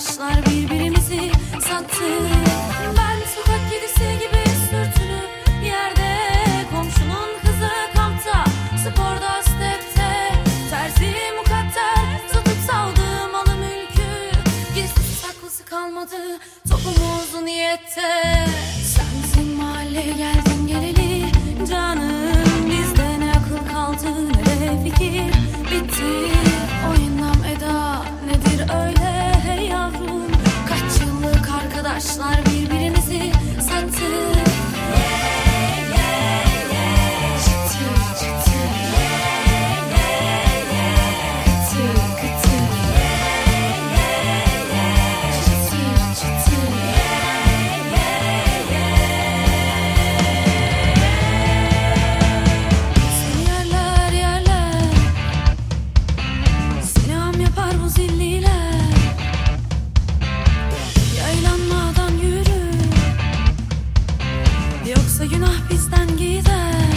arkadaşlar birbirimizi sattık. Ben sokak kedisi gibi sürtünüp yerde, komşunun kızı kampta, sporda stepte, terzi mukadder satıp savdım malı mülkü. Gizlisi saklısı kalmadı topumuz niyette. Sen bizim mahalleye geldin geleli canım, bizde ne akıl kaldı ne de fikir. Bitti oyunlam eda, nedir öyle hey yavrum? Kaç yıllık arkadaşlar birbirimizi sattık. Yoksa günah bizden gider.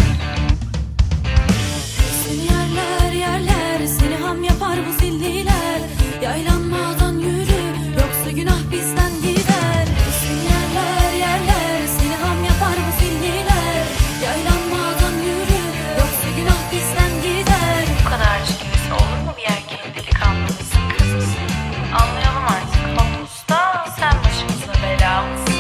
Seni yerler yerler, seni ham yapar bu zilliler. Yaylanmadan yürü, yoksa günah bizden gider. Seni yerler yerler, seni ham yapar bu zilliler. Yaylanmadan yürü, yoksa günah bizden gider. Bu kadar ilişkisi olur mu bir erkeğin? Delikanlımızın kızısın. Anlayalım artık Hot Usta, sen başımıza bela mısın?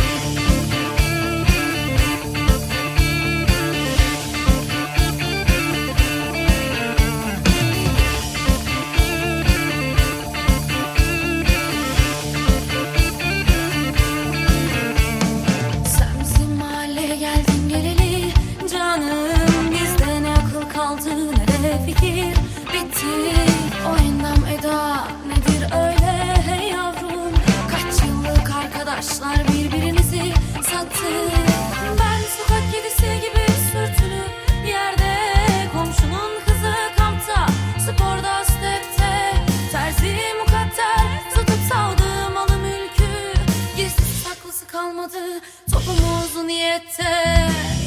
Geldin geleli canım, bizde ne akıl kaldı ne de fikir. Bitti oyundan eda, nedir öyle hey yavrum? Kaç yıllık arkadaşlar birbirimizi sattık. Ben sokak kedisi gibi sürtünüp yerde, komşunun kızı kampta, sporda stepte, terzi mukadder satıp savdım malı mülkü. Gizlisi saklısı kalmadı topumuz niyette.